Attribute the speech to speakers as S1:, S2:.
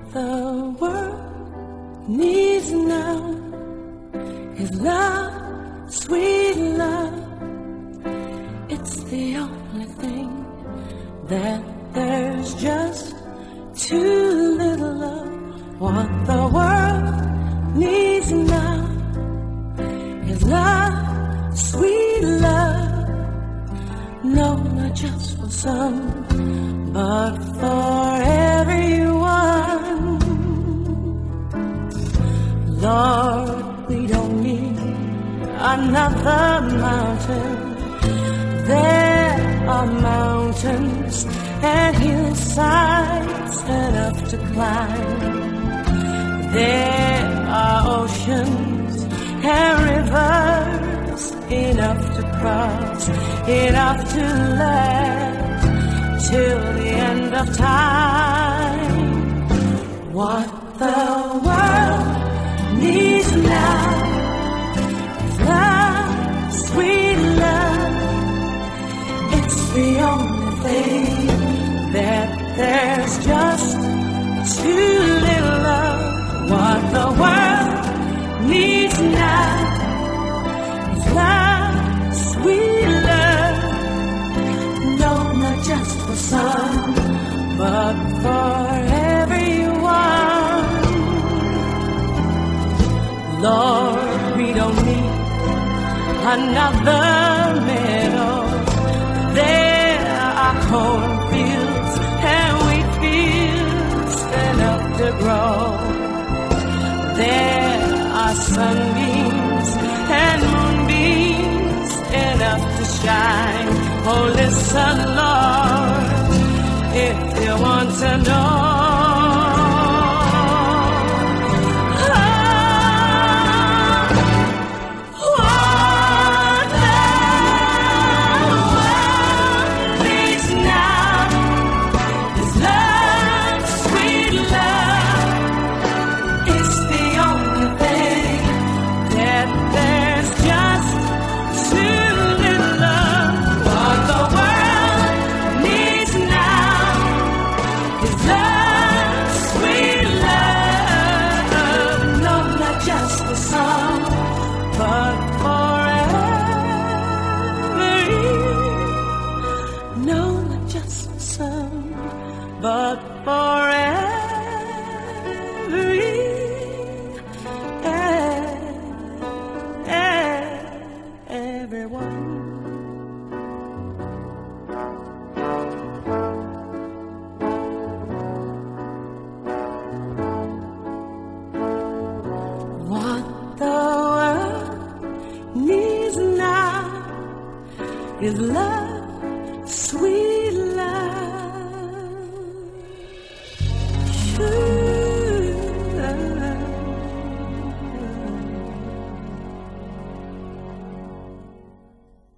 S1: the world needs now is love, sweet love. It's the only thing that there's just too little of. What the world needs now is love, sweet love. No, not just for some, but for everyone. Lord, we don't need another mountain. There are mountains and hillsides enough to climb. There are oceans and rivers enough to cross, enough to last till the end of time. What the world needs now is love, sweet love. It's the only thing that there's just too little of. What the world needs now is love, sweet love. No, not just for some, but for everyone. Lord, we don't need another meadow. There are cornfields and wheat fields enough to grow. There are sunbeams and moonbeams enough to shine. Oh, listen, Lord, if you want to know. But for everyone. What the world needs now is love, sweet